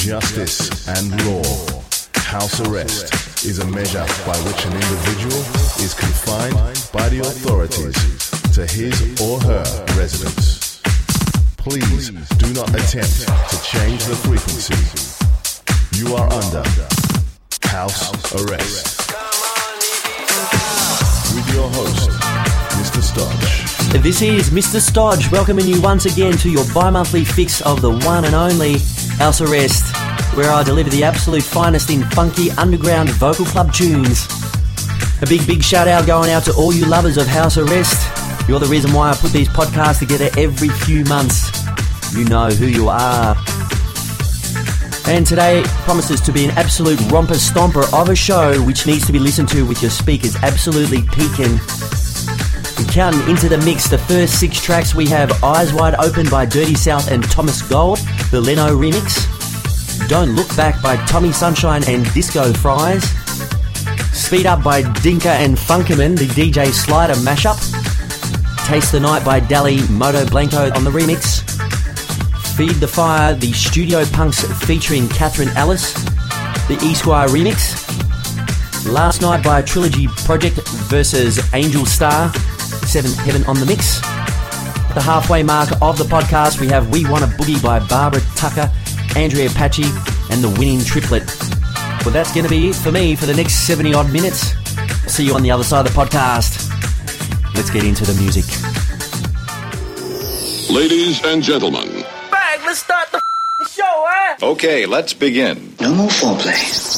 justice and law. House arrest is a measure by which an individual is confined by the authorities to his or her residence. Please do not attempt to change the frequency. You are under house arrest. With your host, Mr. Stodge. This is Mr. Stodge welcoming you once again to your bi-monthly fix of the one and only House Arrest, where I deliver the absolute finest in funky underground vocal club tunes. A big shout out going out to all you lovers of House Arrest. You're the reason why I put these podcasts together every few months. You know who you are. And today promises to be an absolute romper stomper of a show which needs to be listened to with your speakers absolutely peaking. And counting into the mix, the first 6 tracks we have Eyes Wide Open by Dirty South and Thomas Gold, the Leno remix. Don't Look Back by Tommy Sunshine and Disco Fries. Speed Up by Dinka and Funkerman, the DJ Slider mashup. Taste the Night by Dali Moto Blanco on the remix. Feed the Fire, the Studio Punks featuring Catherine Ellis, the E-Squire remix. Last Night by Trilogy Project versus Angel Star, Seventh Heaven on the mix. The halfway mark of the podcast, we have We Wanna Boogie by Barbara Tucker, Andrea Paci, and the Winning Triplet. Well, that's going to be it for me for the next 70 odd minutes. I'll see you on the other side of the podcast. Let's get into the music. Ladies and gentlemen. Bang, let's start the show, eh? Okay, let's begin. No more foreplay.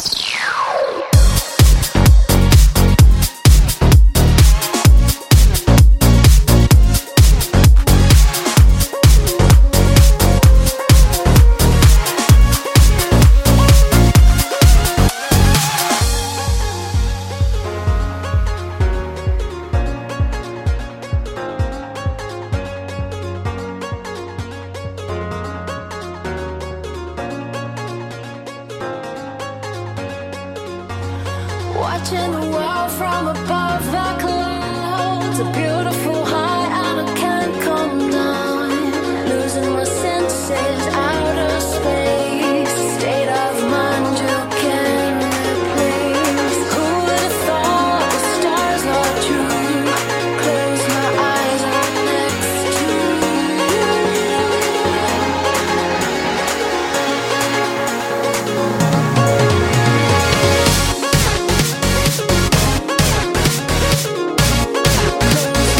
Watching the world from above the clouds, a beautiful high and I can't come down. Losing my senses, outer space, state of mind you can't replace. Who would have thought the stars are true? Close my eyes, I'm next to you.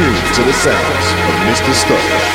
tuned to the sounds of Mr. Stodge.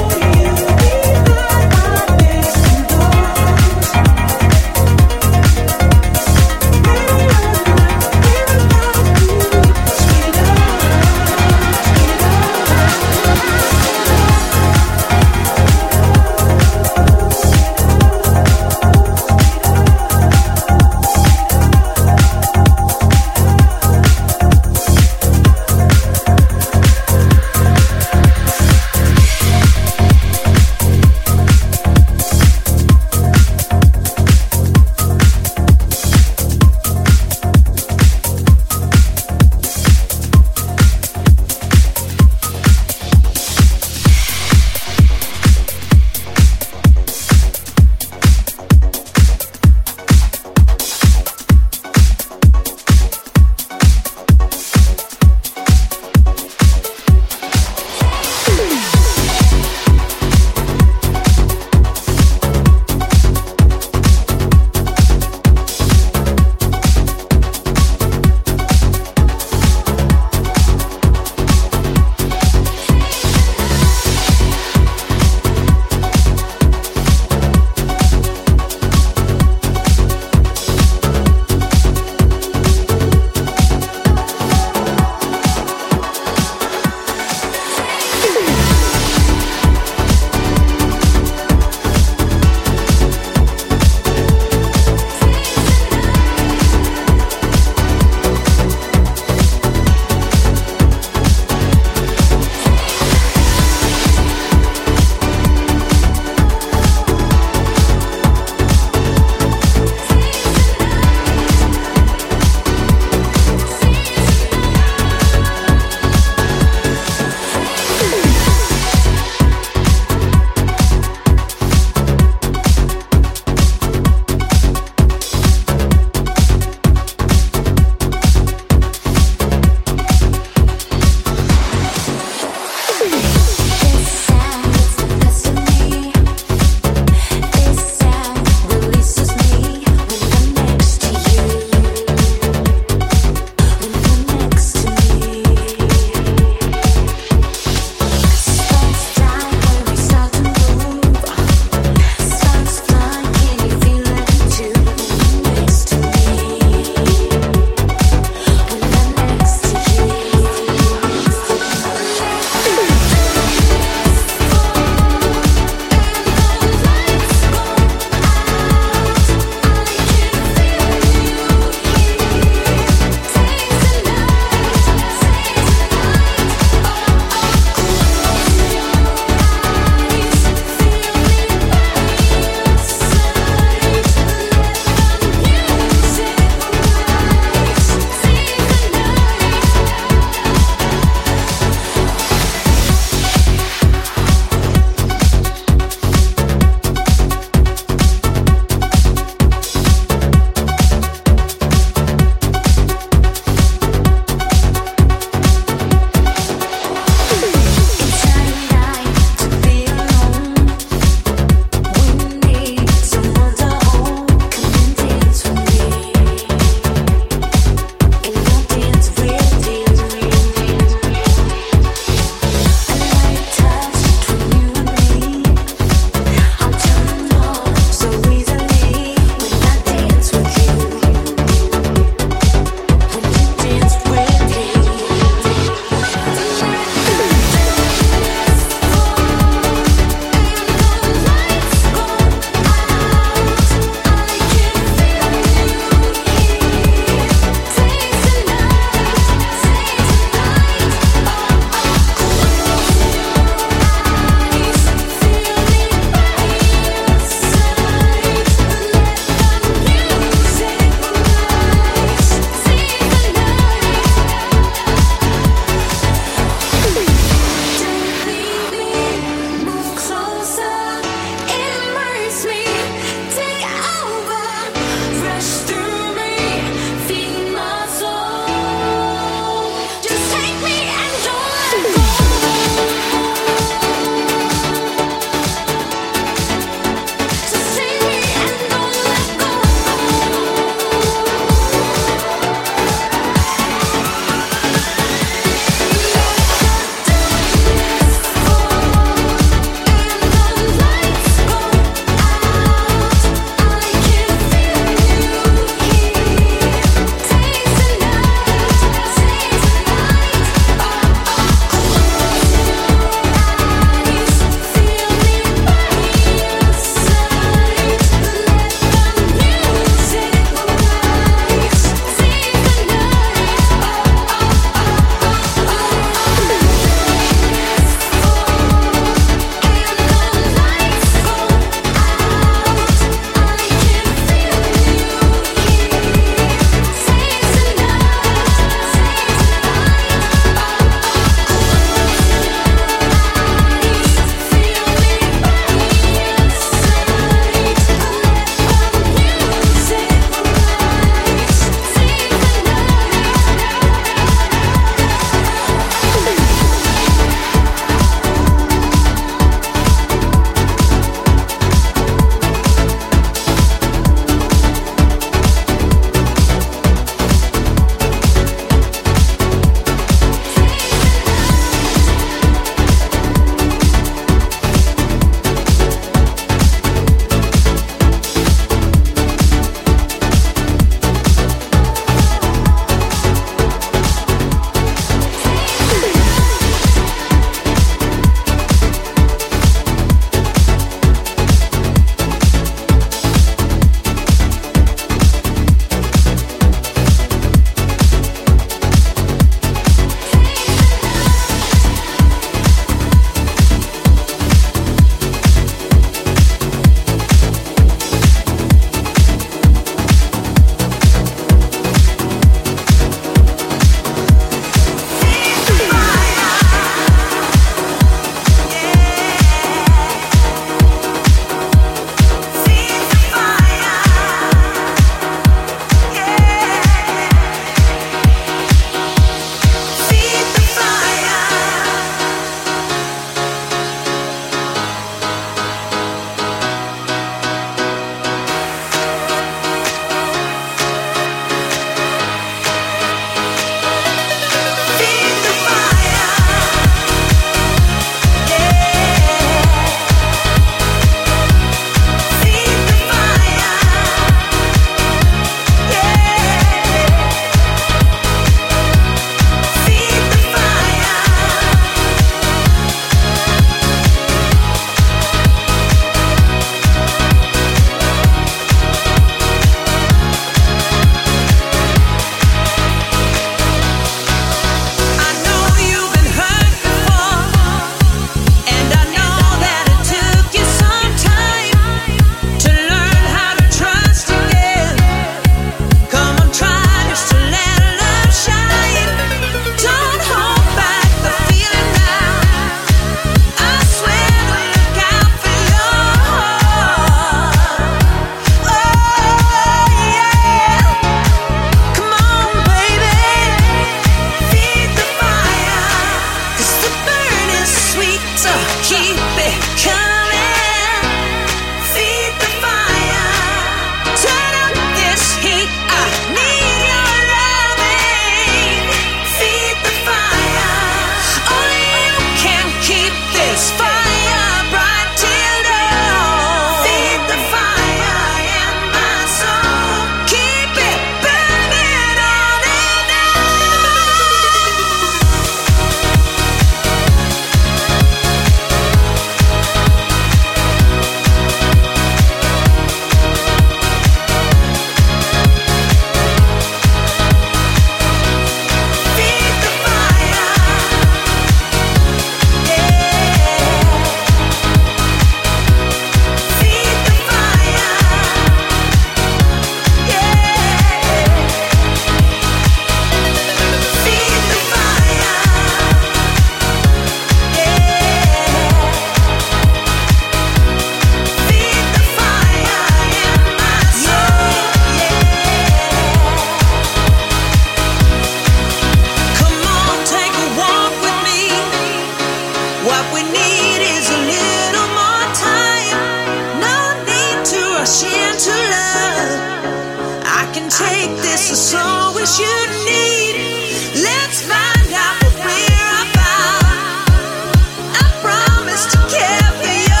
need is a little more time. No need to rush into love. I can take this as long as you need. Let's find out what we're about. I promise to care for you.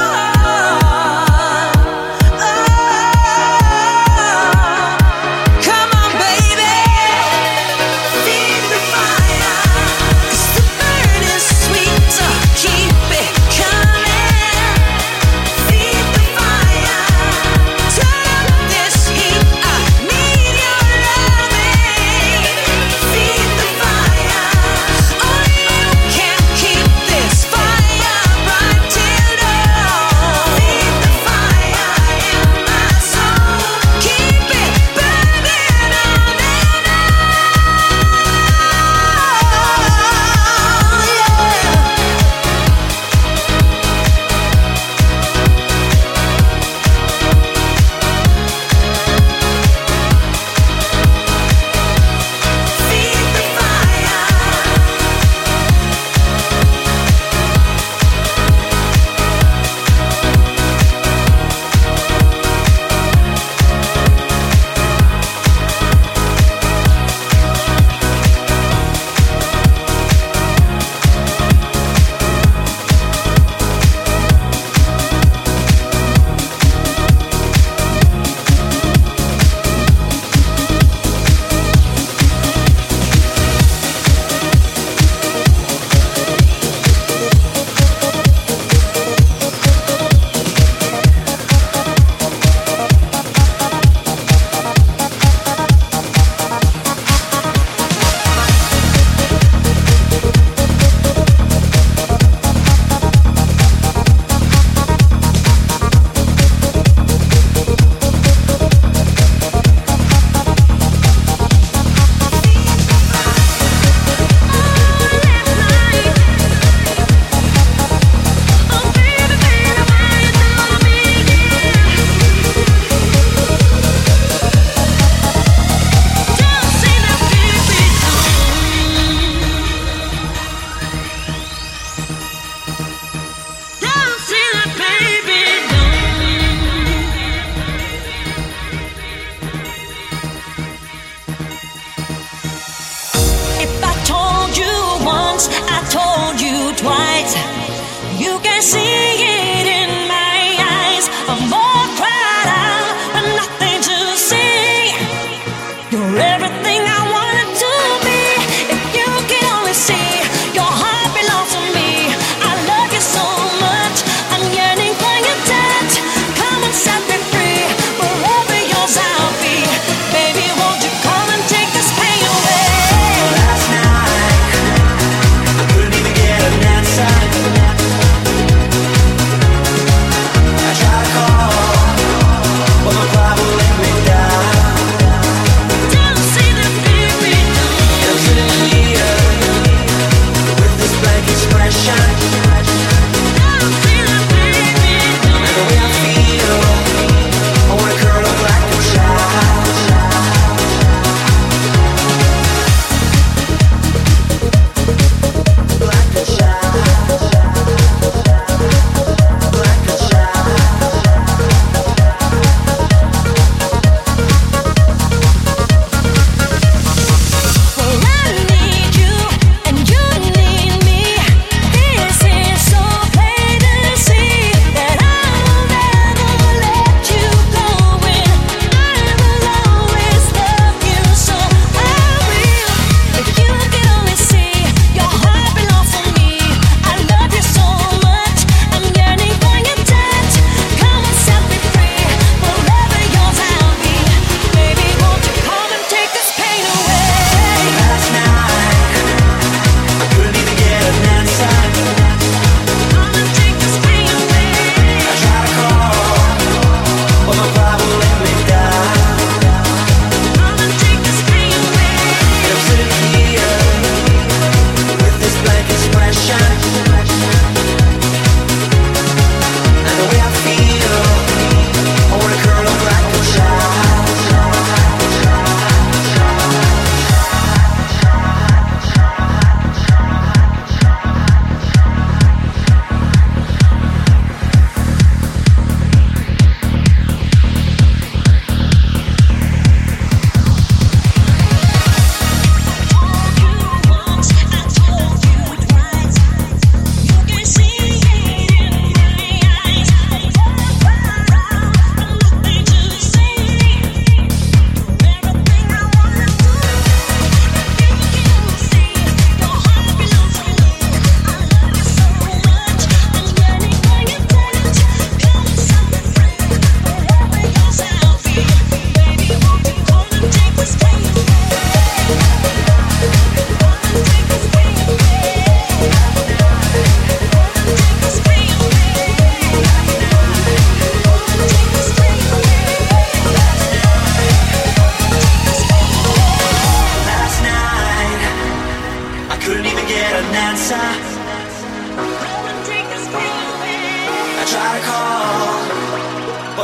Come on, baby, feed the fire, 'cause the burn is sweet, so keep it coming. Feed the fire, turn up this heat, I need your loving. Feed the fire, only you can keep this fire right till dawn. Feed the fire in my soul, keep it burning on and on. Feed the fire. If I told you once, I told you twice. You can see it in my eyes. I'm more cried out, but nothing to see. You're everything I wanted to be. If you can only see, your heart belongs to me. I love you so much, I'm yearning for your touch. Come and set me free, forever yours I'll be. Baby, won't you come and take this pain away? Last night, I couldn't even get an answer.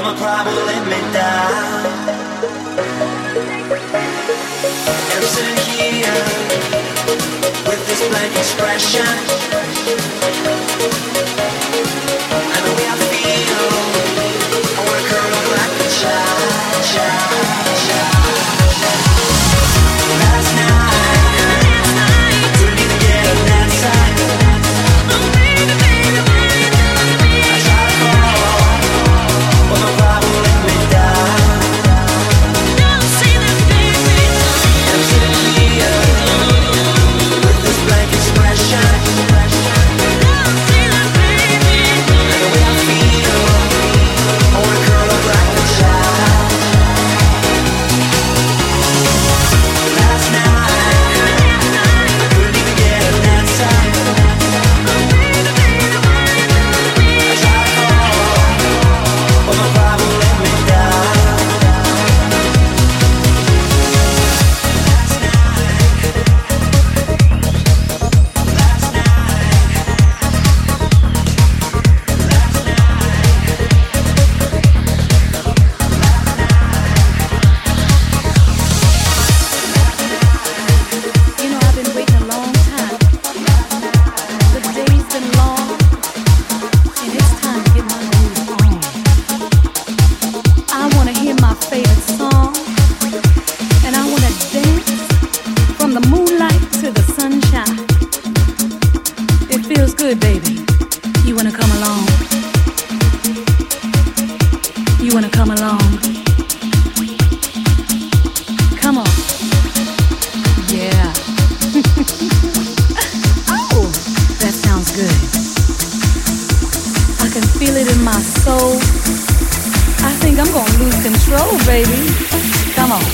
my pride will let me down. I'm sitting here with this blank expression, and the way I feel, I wanna curl up like a child. Last night, couldn't even get up that side. I tried to fall, but my pride won't let me down. I'm sitting here with this blank expression, and the way I feel, I wanna curl up like a child. Last night, couldn't even get up that side. I tried to fall, but my pride won't let me down. You know, I've been waiting a long time. The day's been long, and it's time to get my groove on. I want to hear my favorite song, and I want to dance from the moonlight to the sunshine. It feels good, baby. You want to come along? You want to come along? Come on. Yeah. Oh, that sounds good. I can feel it in my soul. I think I'm gonna lose control, baby. Come on.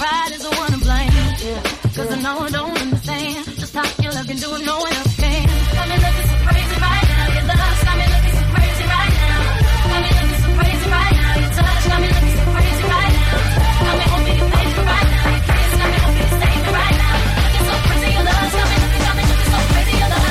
pride is the one to blame. Yeah. Cause I know I don't understand just how your love can do it, no one else can. Got me looking so crazy right now. Your love's got me looking so crazy right now. Got me looking so crazy right now. Your touch got me looking so crazy right now. Got me hoping you thank me right now. Your kiss got me hoping you save me right now. Looking so crazy, your love's got me looking so crazy, your love.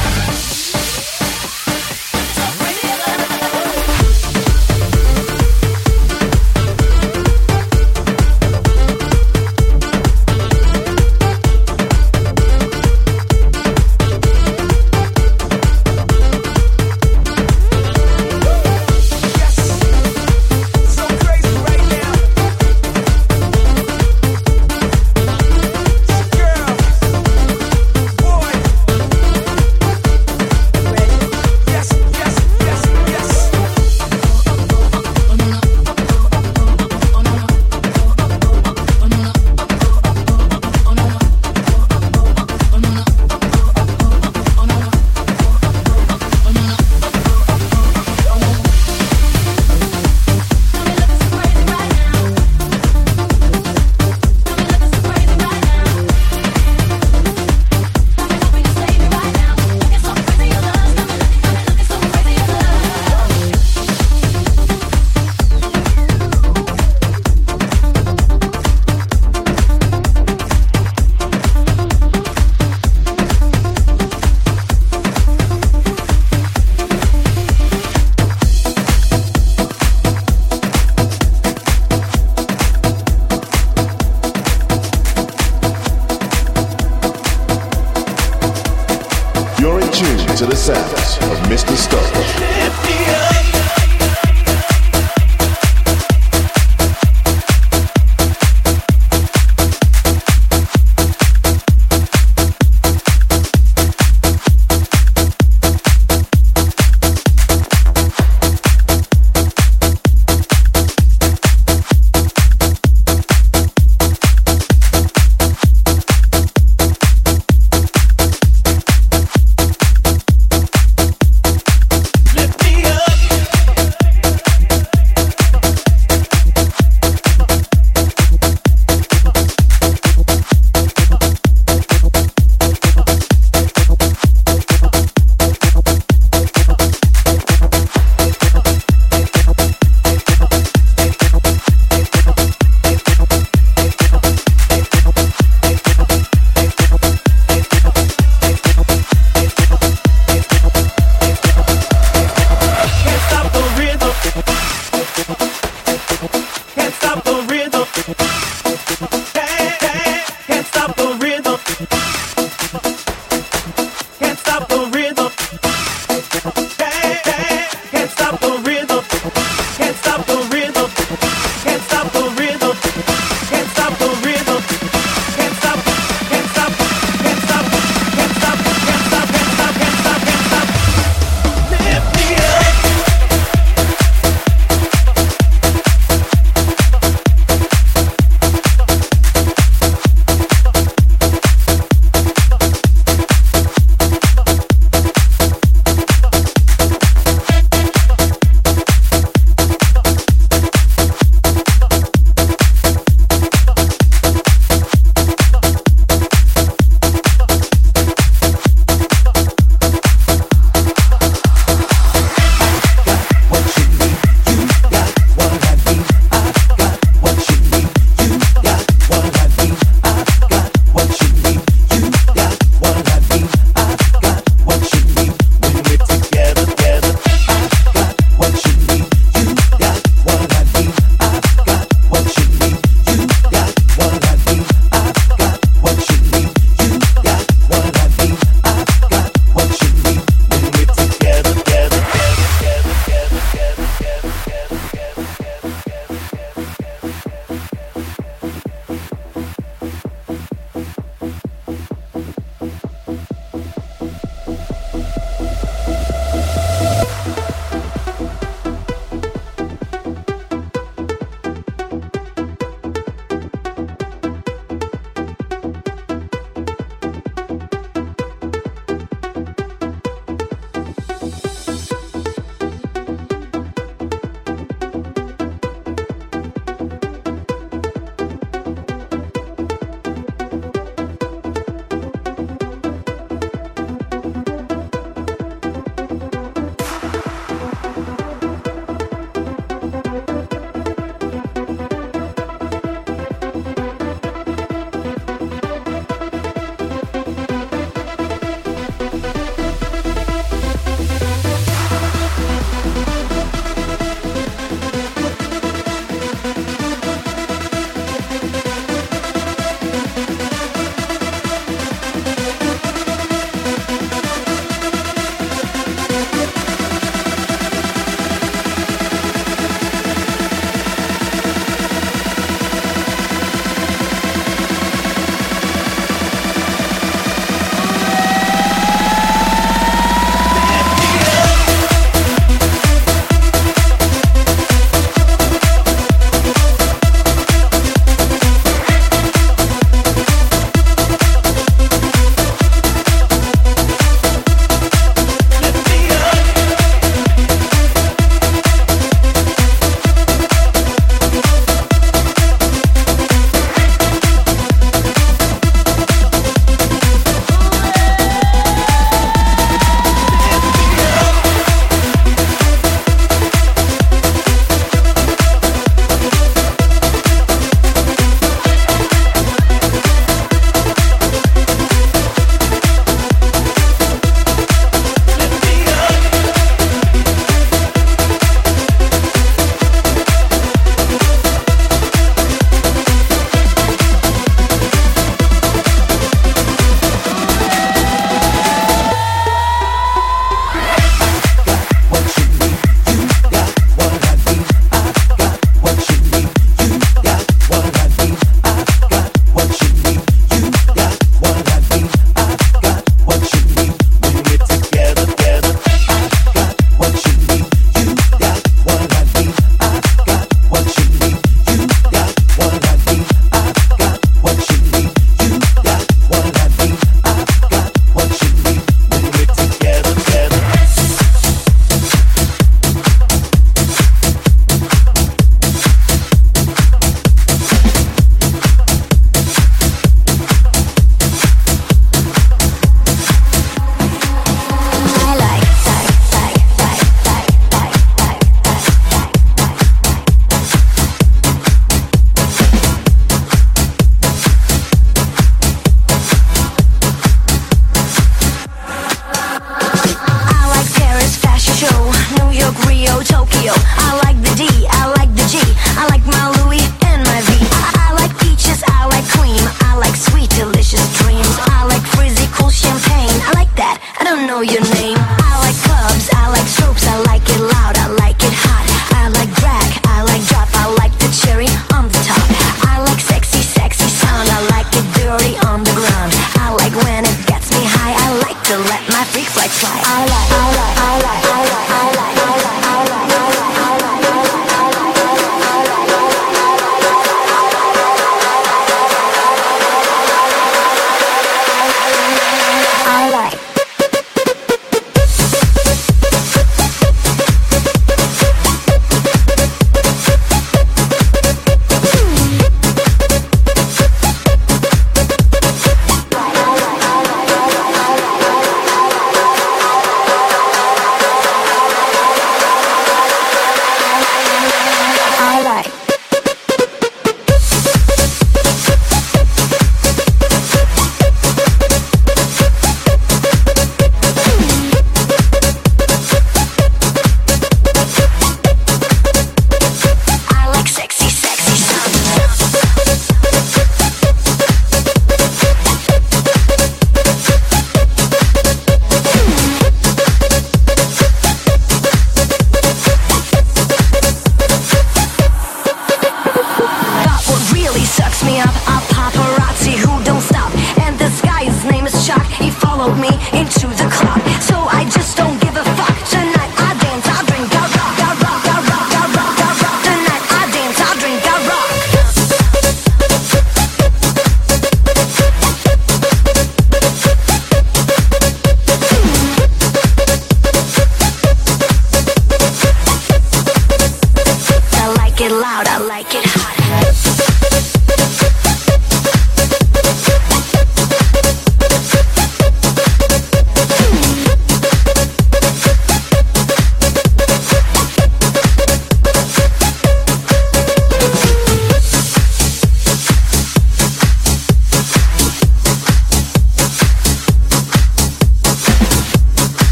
You're in tune to the sounds of Mr. Stock. Lift me up.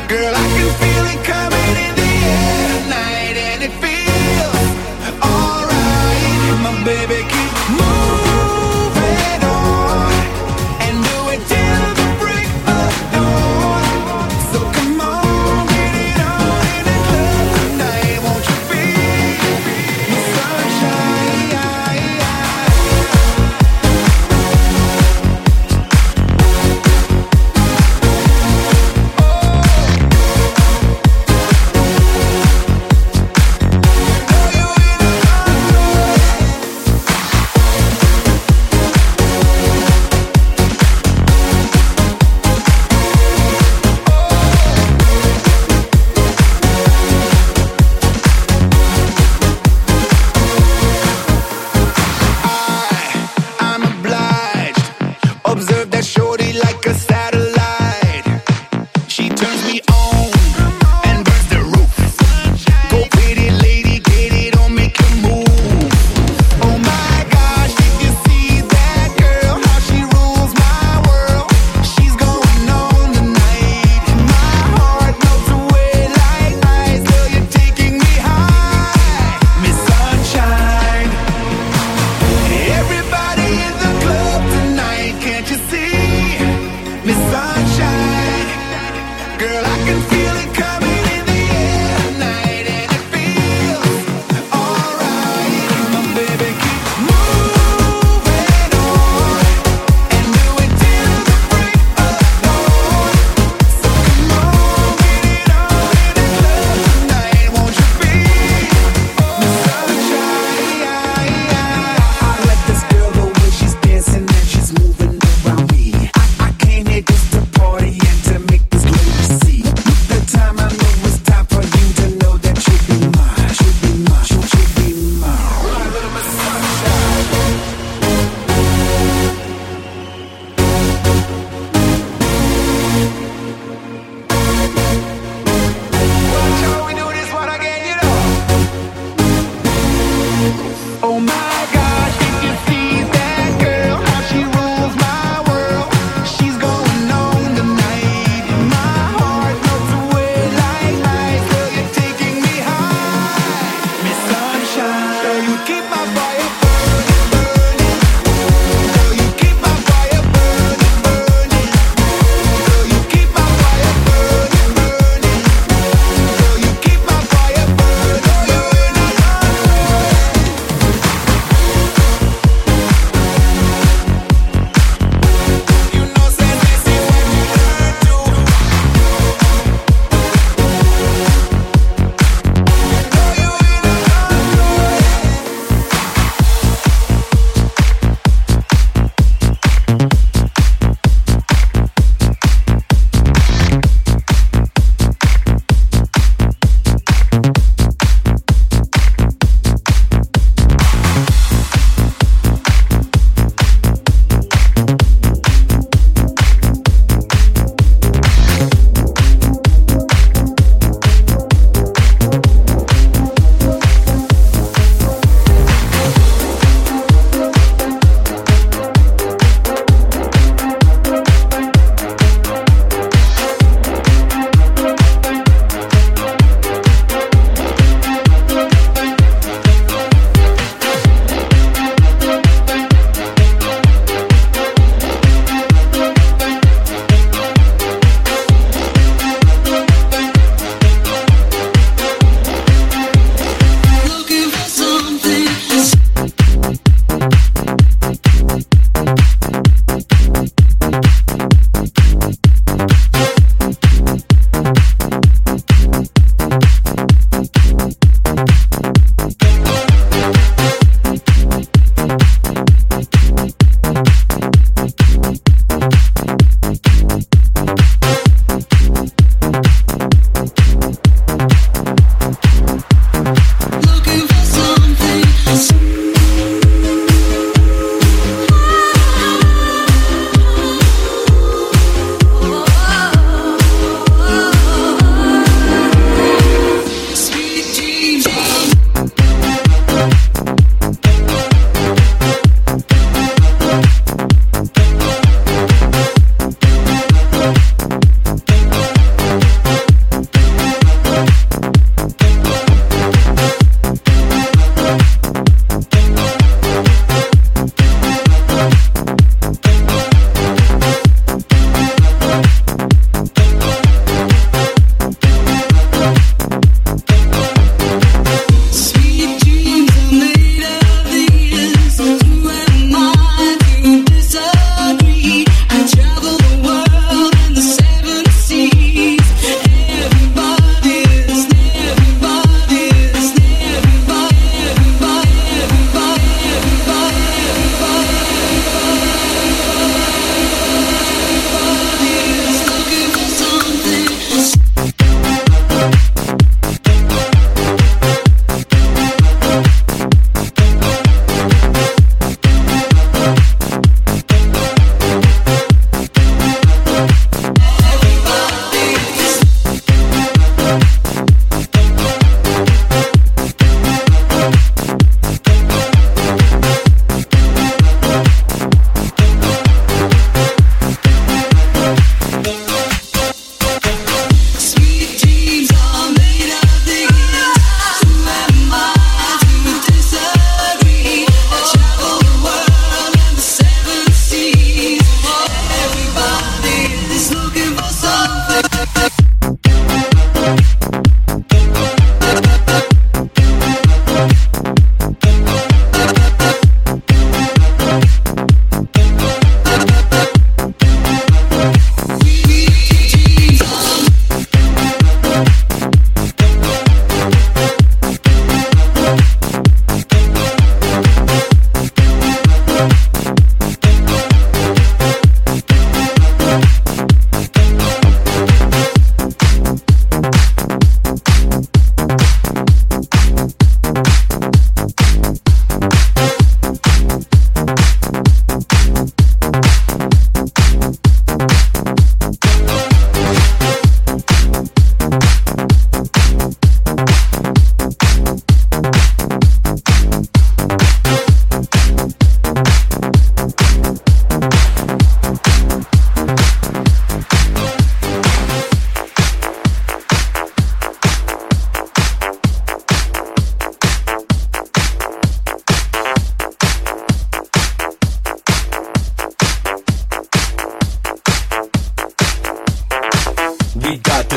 Girl, I can feel it coming in the air tonight, and it feels alright. My baby, keep moving on and do it till the break of dawn. So come on, get it on in the club tonight. Won't you feel the sunshine?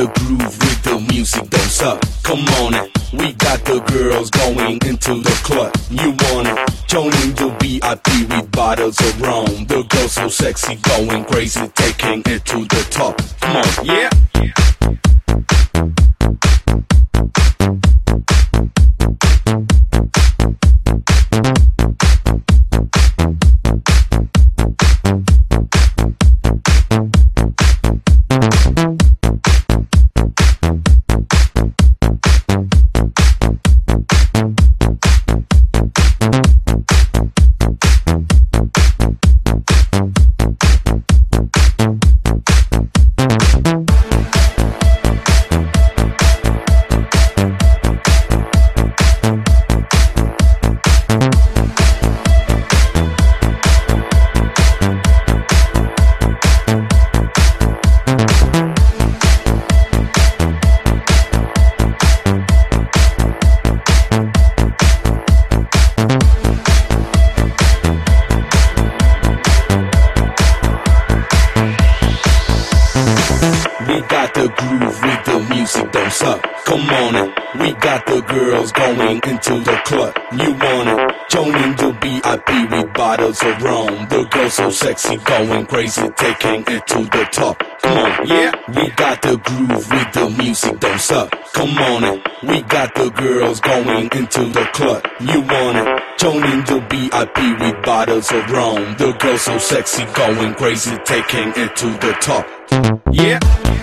groove with the music, don't suck. Come on it. We got the girls going into the club. You want it? Joining the VIP with bottles of rum. The girls so sexy, going crazy, taking it to the top. Come on, yeah. Into the club, you want it? Joining the VIP with bottles of rum. The girls so sexy, going crazy, taking it to the top. Come on, yeah. We got the groove with the music, don't suck. Come on it. We got the girls going into the club. You want it? Joining the VIP with bottles of rum. The girls so sexy, going crazy, taking it to the top. Yeah.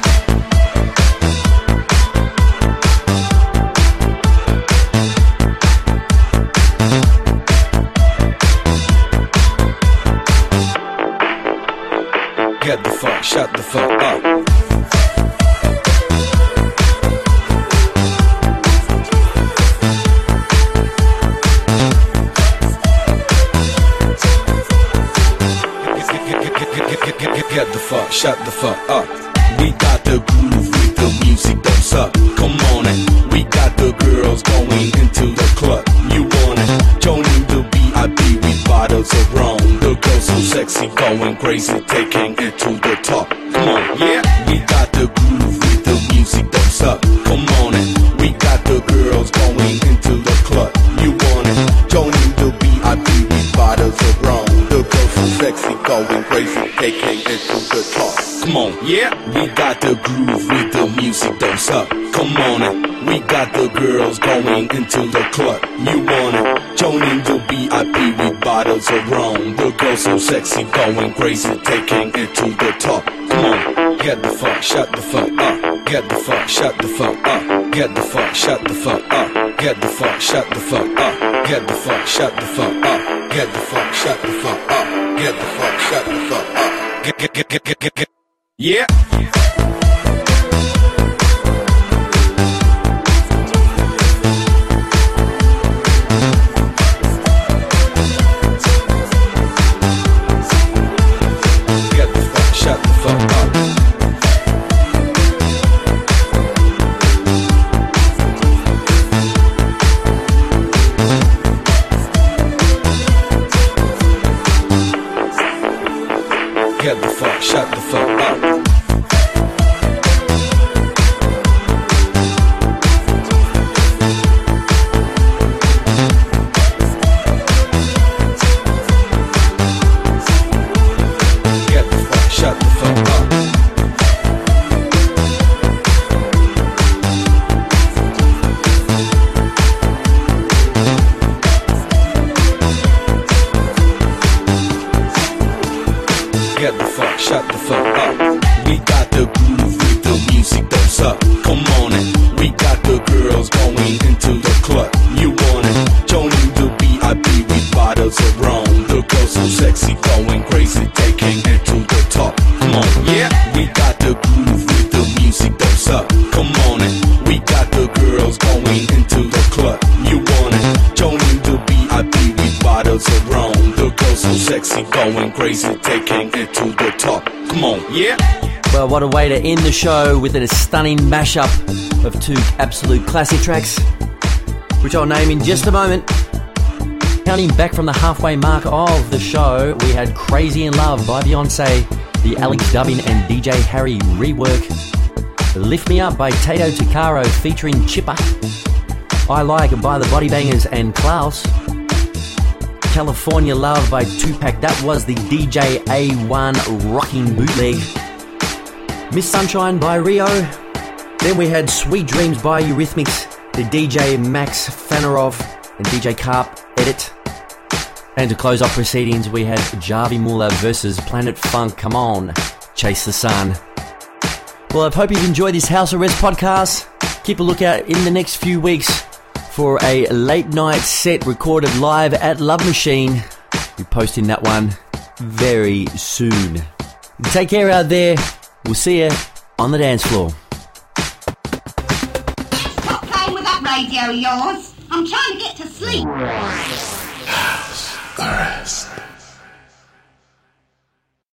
Get the fuck, shut the fuck up. Get the fuck, shut the fuck up. We got the groove with the music, don't suck. Come on it. We got the girls going into the club. You want it? Joining the VIP with bottles of rum. The girls so sexy, going crazy, taking it to the top. Come on, yeah. We got the groove with the music, don't suck. Come on it. We got the girls going into the club. You want it? Joining the VIP with bottles of rum. The girls so sexy, going crazy, taking it to the top. Come on, yeah. We got the groove with the music, don't suck. Come on it. We got the girls going into the club. You want it? Joining the VIP with bottles of rum. The girls so sexy, going crazy, taking it to the top. Come on, get the fuck, shut the fuck up. Get the fuck, shut the fuck up. Get the fuck, shut the fuck up. Get the fuck, shut the fuck up. Get the fuck, shut the fuck up. Get the fuck, shut the fuck up. Get the fuck, shut the fuck up. Get. Yeah. Shut the fuck up. Get the fuck, shut the fuck up. Shut the fuck up. Get the fuck, shut the fuck up. We got the groove with the music, don't suck. Come on it. We got the girls going into the club. You want it? Joining the VIP with bottles of rum. The girls so sexy, going crazy, taking it to the top. Come on, yeah. We got the groove with the music, don't suck. Come on it. We got the girls going into the club. You want it? Joining the VIP with bottles of rum. The girls so sexy, going crazy, taking it to the top. Come on, yeah. Well, what a way to end the show with a stunning mashup of two absolute classic tracks, which I'll name in just a moment. Counting back from the halfway mark of the show, we had Crazy in Love by Beyonce, the Alex Dubin and DJ Harry rework. Lift Me Up by Tato Takaro featuring Chipper. I Like by the Body Bangers and Klaus. California Love by Tupac. That was the DJ A1 rocking bootleg. Miss Sunshine by Rio. Then we had Sweet Dreams by Eurythmics, the DJ Max Fanarov and DJ Carp edit. And to close off proceedings, we had Javi Muller versus Planet Funk. Come on, Chase the Sun. Well, I hope you've enjoyed this House Arrest podcast. Keep a lookout in the next few weeks for a late night set recorded live at Love Machine. We're posting that one very soon. Take care out there. We'll see you on the dance floor. Stop playing with that radio of yours. I'm trying to get to sleep. House Arrest.